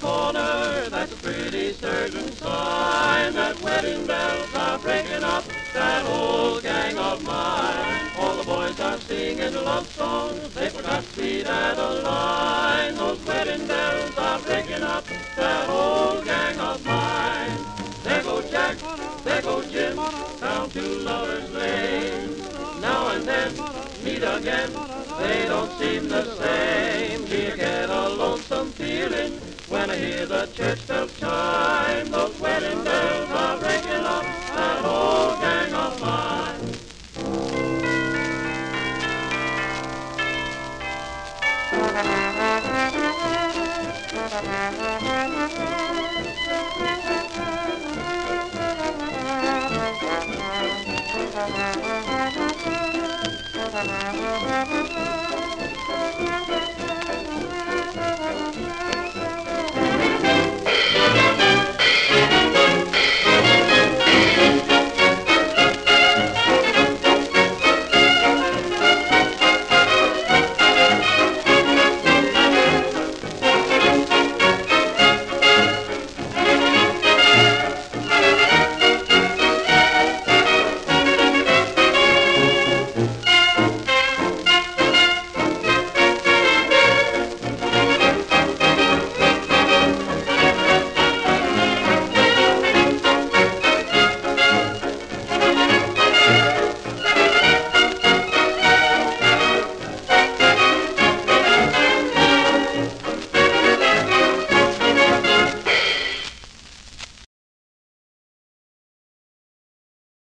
corner, that's a pretty certain sign that wedding bells are breaking up that old gang of mine. All the boys are singing love songs, they forgot Sweet Adeline. Those wedding bells are breaking up that old gang of mine. There goes Jack, there goes Jim, down to Lover's Lane. Now and then, meet again, they don't seem the same. Do you get a lonesome feeling when I hear the church bell chime? Those wedding bells are breaking up that old gang of mine.